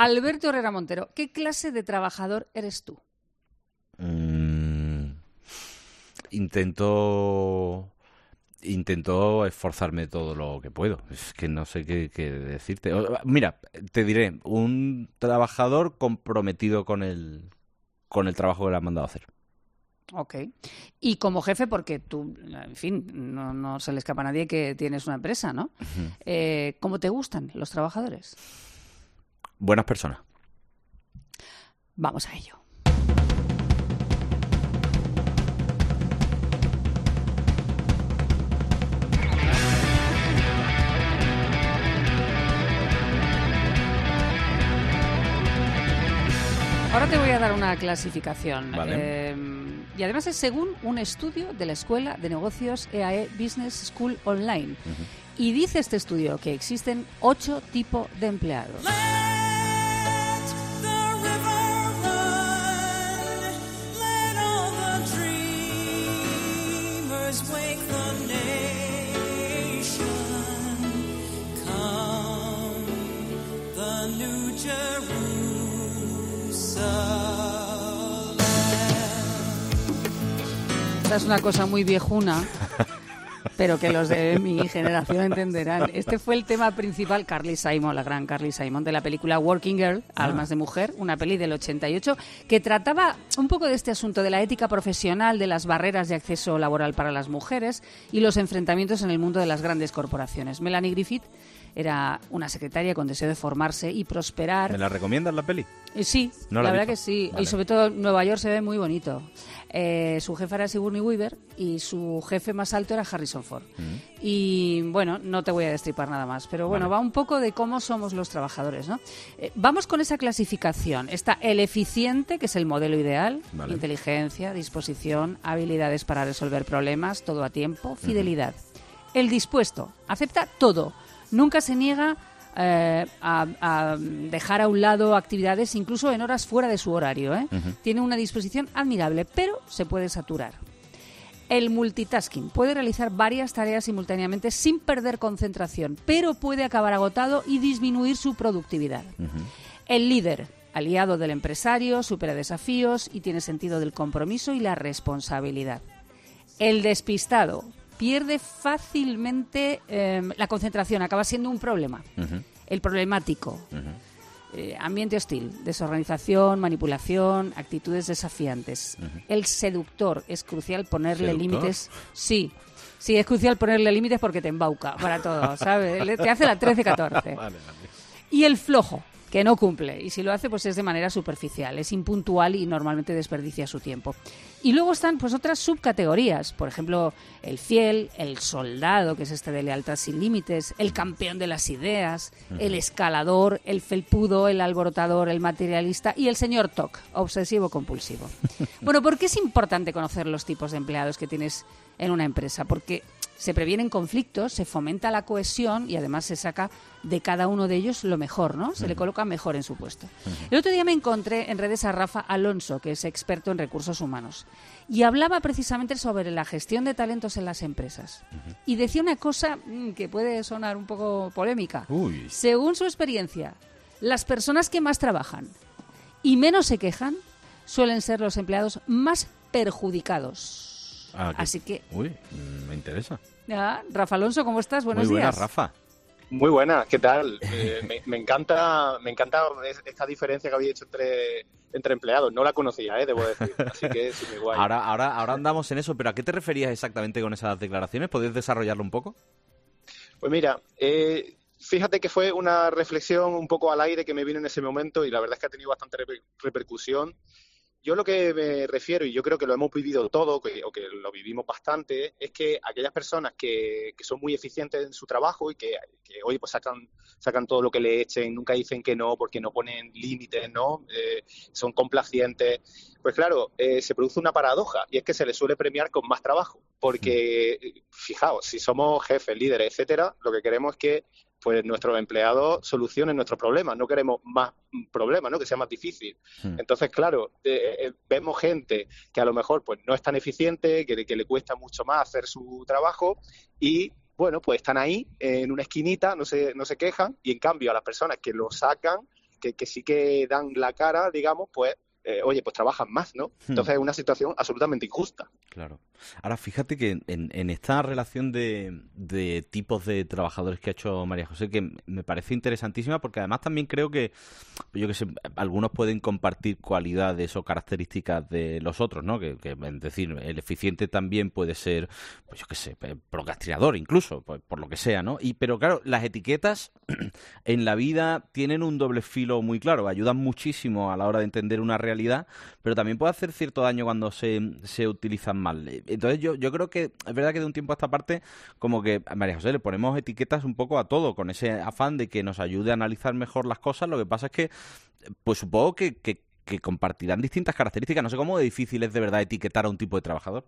Alberto Herrera Montero, ¿qué clase de trabajador eres tú? Intento esforzarme todo lo que puedo. Es que no sé qué decirte. Mira, te diré, un trabajador comprometido con el trabajo que le han mandado a hacer. Ok. Y como jefe, porque tú, en fin, no se le escapa a nadie que tienes una empresa, ¿no? ¿Cómo te gustan los trabajadores? Buenas personas. Vamos a ello. Ahora te voy a dar una clasificación. Vale. Y además es según un estudio de la Escuela de Negocios EAE Business School Online. Y dice este estudio que existen 8 tipos de empleados. Esta es una cosa muy viejuna, pero que los de mi generación entenderán. Este fue el tema principal, Carly Simon, la gran Carly Simon, de la película Working Girl, Almas de Mujer, una peli del 88, que trataba un poco de este asunto de la ética profesional, de las barreras de acceso laboral para las mujeres y los enfrentamientos en el mundo de las grandes corporaciones. Melanie Griffith era una secretaria con deseo de formarse y prosperar. ¿Me la recomiendas la peli? Sí, no la la verdad he visto. que sí. Vale. Y sobre todo Nueva York se ve muy bonito. Su jefa era Sigourney Weaver y su jefe más alto era Harrison Ford. Y bueno, no te voy a destripar nada más, pero bueno, va un poco de cómo somos los trabajadores, ¿no? Vamos con esa clasificación. Está el eficiente, que es el modelo ideal, inteligencia, disposición, habilidades para resolver problemas, todo a tiempo, fidelidad. El dispuesto, acepta todo, nunca se niega a dejar a un lado actividades incluso en horas fuera de su horario. Tiene una disposición admirable, pero se puede saturar. El multitasking puede realizar varias tareas simultáneamente sin perder concentración, pero puede acabar agotado y disminuir su productividad. El líder, aliado del empresario, supera desafíos y tiene sentido del compromiso y la responsabilidad. El despistado pierde fácilmente la concentración, acaba siendo un problema. El problemático, ambiente hostil, desorganización, manipulación, actitudes desafiantes. El seductor, es crucial ponerle límites. Sí, es crucial ponerle límites porque te embauca para todo, ¿sabes? Te hace la 13-14. Vale. Y el flojo, que no cumple, y si lo hace pues es de manera superficial, es impuntual y normalmente desperdicia su tiempo. Y luego están pues otras subcategorías, por ejemplo, el fiel, el soldado, que es este de lealtad sin límites, el campeón de las ideas, el escalador, el felpudo, el alborotador, el materialista y el señor TOC, obsesivo-compulsivo. Bueno, ¿por qué es importante conocer los tipos de empleados que tienes en una empresa? Porque se previenen conflictos, se fomenta la cohesión y además se saca de cada uno de ellos lo mejor, ¿no? Se le coloca mejor en su puesto. El otro día me encontré en redes a Rafa Alonso, que es experto en recursos humanos, y hablaba precisamente sobre la gestión de talentos en las empresas. Y decía una cosa que puede sonar un poco polémica. Según su experiencia, las personas que más trabajan y menos se quejan suelen ser los empleados más perjudicados. Así que... me interesa. Rafa Alonso, ¿cómo estás? Buenos días. Muy buenas, Rafa. Muy buenas, ¿qué tal? Me encanta esta diferencia que habéis hecho entre empleados. No la conocía, debo decir. Así que es muy guay. Ahora andamos en eso, pero ¿a qué te referías exactamente con esas declaraciones? ¿Podéis desarrollarlo un poco? Pues mira, fíjate que fue una reflexión un poco al aire que me vino en ese momento y la verdad es que ha tenido bastante repercusión. Yo lo que me refiero, y yo creo que lo hemos vivido todo, o que lo vivimos bastante, es que aquellas personas que son muy eficientes en su trabajo y que hoy pues sacan todo lo que le echen, nunca dicen que no porque no ponen límites, ¿no? Son complacientes. Pues claro, se produce una paradoja y es que se les suele premiar con más trabajo. Porque, fijaos, si somos jefes, líderes, etcétera, lo que queremos es que pues nuestros empleados solucionen nuestros problemas, no queremos más problemas, ¿no? Que sea más difícil. Entonces, claro, vemos gente que a lo mejor pues no es tan eficiente, que le cuesta mucho más hacer su trabajo y, bueno, pues están ahí en una esquinita, no se quejan y en cambio a las personas que lo sacan, que sí que dan la cara, digamos, pues, oye, pues trabajan más, ¿no? Entonces es una situación absolutamente injusta. Claro. Ahora, fíjate que en esta relación de tipos de trabajadores que ha hecho María José, que me parece interesantísima, porque además también creo que, yo qué sé, algunos pueden compartir cualidades o características de los otros, ¿no? Es decir, el eficiente también puede ser, pues yo qué sé, procrastinador incluso, pues, por lo que sea, ¿no? Pero claro, las etiquetas en la vida tienen un doble filo muy claro, ayudan muchísimo a la hora de entender una realidad, pero también puede hacer cierto daño cuando se utilizan mal. Entonces yo creo que es verdad que de un tiempo a esta parte, como que a María José le ponemos etiquetas un poco a todo, con ese afán de que nos ayude a analizar mejor las cosas. Lo que pasa es que, pues supongo que compartirán distintas características. No sé cómo de difícil es de verdad etiquetar a un tipo de trabajador.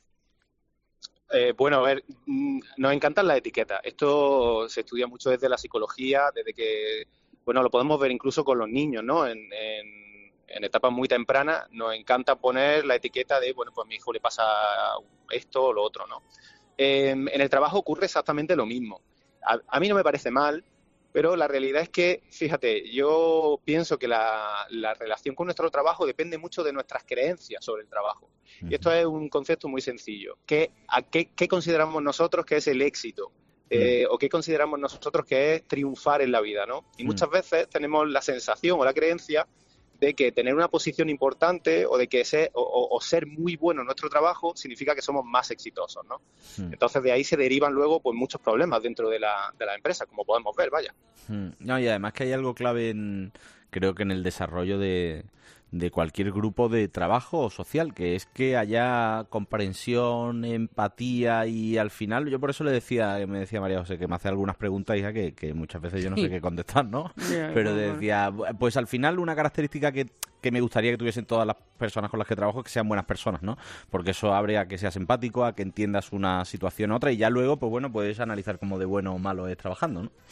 Bueno, a ver, nos encantan las etiquetas. Esto se estudia mucho desde la psicología, desde que, bueno, lo podemos ver incluso con los niños, ¿no? En etapas muy tempranas nos encanta poner la etiqueta de, bueno, pues a mi hijo le pasa esto o lo otro, ¿no? En el trabajo ocurre exactamente lo mismo. A mí no me parece mal, pero la realidad es que, fíjate, yo pienso que la relación con nuestro trabajo depende mucho de nuestras creencias sobre el trabajo. Y esto es un concepto muy sencillo. ¿Qué consideramos nosotros que es el éxito? O qué consideramos nosotros que es triunfar en la vida, ¿no? Y muchas veces tenemos la sensación o la creencia de que tener una posición importante o de que ser muy bueno en nuestro trabajo significa que somos más exitosos, ¿no? Entonces de ahí se derivan luego pues muchos problemas dentro de la empresa, como podemos ver, vaya. No, y además que hay algo clave creo que en el desarrollo de cualquier grupo de trabajo o social, que es que haya comprensión, empatía, y al final, yo por eso me decía María José, que me hace algunas preguntas, hija, que muchas veces yo no sé qué contestar, ¿no? Pero decía, pues al final una característica que me gustaría que tuviesen todas las personas con las que trabajo es que sean buenas personas, ¿no? Porque eso abre a que seas empático, a que entiendas una situación u otra, y ya luego, pues bueno, puedes analizar cómo de bueno o malo es trabajando, ¿no?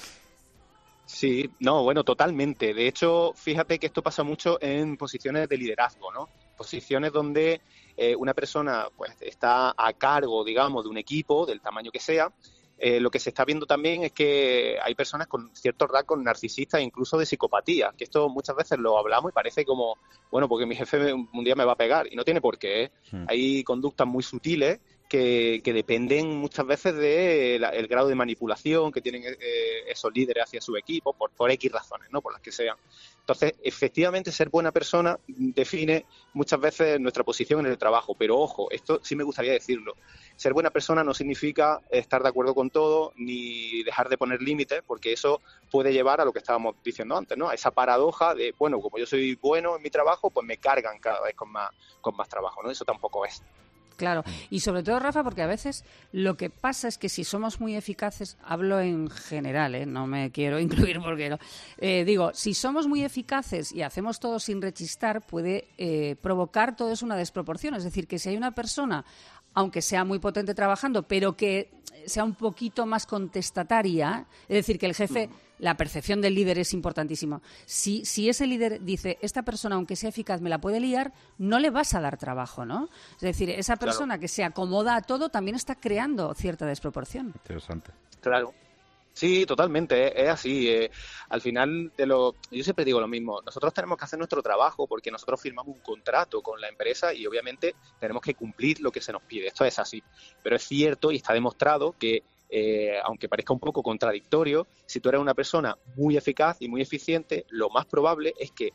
Sí, no, bueno, totalmente. De hecho, fíjate que esto pasa mucho en posiciones de liderazgo, ¿no? Posiciones donde una persona pues está a cargo, digamos, de un equipo, del tamaño que sea. Lo que se está viendo también es que hay personas con ciertos rasgos narcisistas e incluso de psicopatía, que esto muchas veces lo hablamos y parece como, bueno, porque mi jefe un día me va a pegar, y no tiene por qué, ¿eh? Hay conductas muy sutiles que dependen muchas veces del grado de manipulación que tienen esos líderes hacia su equipo, por X razones, ¿no? Por las que sean. Entonces, efectivamente, ser buena persona define muchas veces nuestra posición en el trabajo, pero ojo, esto sí me gustaría decirlo. Ser buena persona no significa estar de acuerdo con todo ni dejar de poner límites, porque eso puede llevar a lo que estábamos diciendo antes, ¿no? A esa paradoja de, bueno, como yo soy bueno en mi trabajo, pues me cargan cada vez con más trabajo, ¿no? Eso tampoco es. Claro, y sobre todo, Rafa, porque a veces lo que pasa es que si somos muy eficaces, hablo en general, no me quiero incluir porque no, digo, si somos muy eficaces y hacemos todo sin rechistar, puede provocar todo eso una desproporción. Es decir, que si hay una persona, aunque sea muy potente trabajando, pero que sea un poquito más contestataria, es decir, que el jefe, la percepción del líder es importantísima. Si ese líder dice, esta persona, aunque sea eficaz, me la puede liar, no le vas a dar trabajo, ¿no? Es decir, esa persona que se acomoda a todo también está creando cierta desproporción. Interesante. Claro. Sí, totalmente, es así. Al final, yo siempre digo lo mismo, nosotros tenemos que hacer nuestro trabajo porque nosotros firmamos un contrato con la empresa y obviamente tenemos que cumplir lo que se nos pide, esto es así. Pero es cierto y está demostrado que, aunque parezca un poco contradictorio, si tú eres una persona muy eficaz y muy eficiente, lo más probable es que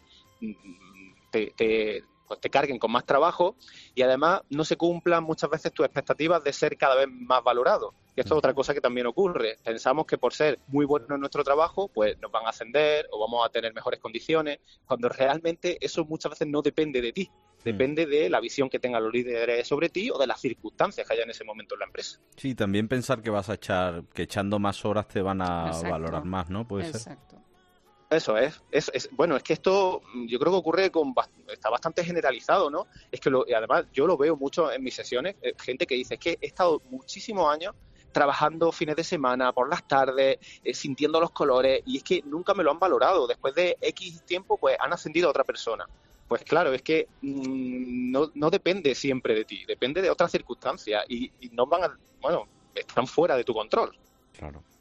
te carguen con más trabajo y además no se cumplan muchas veces tus expectativas de ser cada vez más valorado. Y esto es otra cosa que también ocurre. Pensamos que por ser muy buenos en nuestro trabajo, pues nos van a ascender o vamos a tener mejores condiciones, cuando realmente eso muchas veces no depende de ti. Depende de la visión que tengan los líderes sobre ti o de las circunstancias que haya en ese momento en la empresa. Sí, también pensar que que echando más horas te van a valorar más, ¿no? Puede ser. Eso es. Bueno, es que esto yo creo que ocurre está bastante generalizado, ¿no? Es que además yo lo veo mucho en mis sesiones, gente que dice, es que he estado muchísimos años trabajando fines de semana, por las tardes, sintiendo los colores, y es que nunca me lo han valorado. Después de X tiempo, pues han ascendido a otra persona. Pues claro, es que no depende siempre de ti, depende de otras circunstancias y no están fuera de tu control. Claro.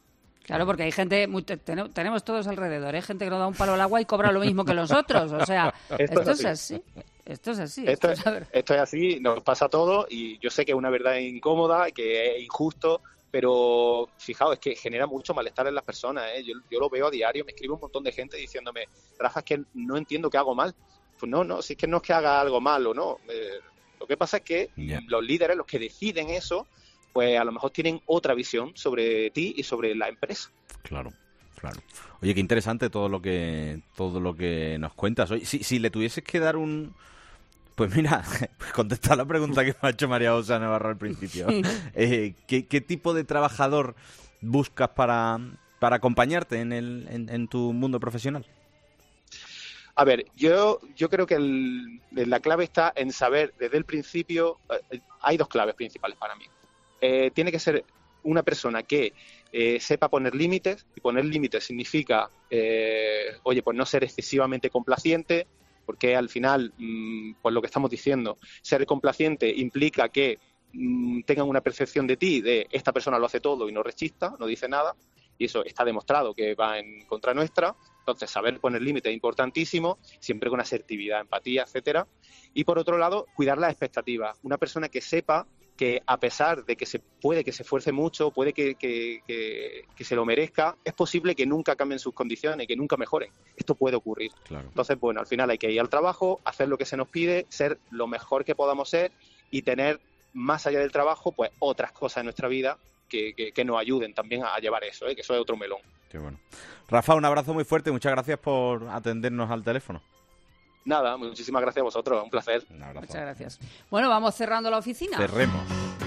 Claro, porque hay gente, tenemos todos alrededor, gente que no da un palo al agua y cobra lo mismo que nosotros. O sea, esto es así. Esto es así. Esto es así, nos pasa a todos y yo sé que es una verdad incómoda, que es injusto, pero fijaos, es que genera mucho malestar en las personas. Yo lo veo a diario, me escribe un montón de gente diciéndome, Rafa, es que no entiendo qué hago mal. Pues no, si es que no es que haga algo mal o no. Lo que pasa es que los líderes, los que deciden eso, pues a lo mejor tienen otra visión sobre ti y sobre la empresa. Claro. Oye, qué interesante todo lo que nos cuentas. Oye, si le tuvieses que dar pues mira, contestar la pregunta que me ha hecho María José Navarro al principio. ¿Qué tipo de trabajador buscas para acompañarte en tu mundo profesional? A ver, yo creo que la clave está en saber desde el principio. Hay 2 claves principales para mí. Tiene que ser una persona que sepa poner límites, y poner límites significa, pues no ser excesivamente complaciente, porque al final, pues lo que estamos diciendo, ser complaciente implica que tengan una percepción de ti de esta persona lo hace todo y no rechista, no dice nada, y eso está demostrado que va en contra nuestra. Entonces, saber poner límites es importantísimo, siempre con asertividad, empatía, etcétera. Y por otro lado, cuidar las expectativas. Una persona que sepa que a pesar de que se esfuerce mucho, puede que se lo merezca, es posible que nunca cambien sus condiciones, que nunca mejoren. Esto puede ocurrir. Claro. Entonces, bueno, al final hay que ir al trabajo, hacer lo que se nos pide, ser lo mejor que podamos ser y tener, más allá del trabajo, pues otras cosas en nuestra vida que nos ayuden también a llevar eso, que eso es otro melón. Qué bueno. Rafa, un abrazo muy fuerte y muchas gracias por atendernos al teléfono. Nada, muchísimas gracias a vosotros, un placer. Un abrazo. Muchas gracias. Bueno, vamos cerrando la oficina. Cerremos.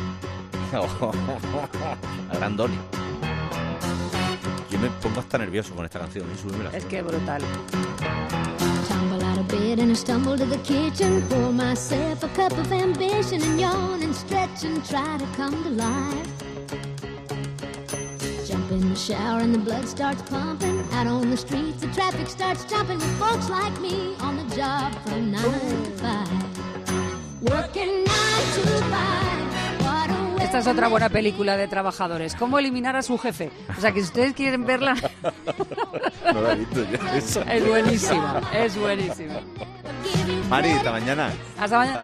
Grandoni. Yo me pongo hasta nervioso con esta canción. Es que brutal. Tumble out of bed and I stumble to the kitchen, pour myself a cup of ambition and yawn and stretch and try to come to life. Jump in the shower and the blood starts pumping. Out on the streets the traffic starts jumping with folks like me on the job from 9 to 5. Working 9 to 5. Esta es otra buena película de trabajadores. ¿Cómo eliminar a su jefe? O sea, que si ustedes quieren verla... No la he visto yo. Es buenísima, es buenísima. Mari, hasta mañana. Hasta mañana.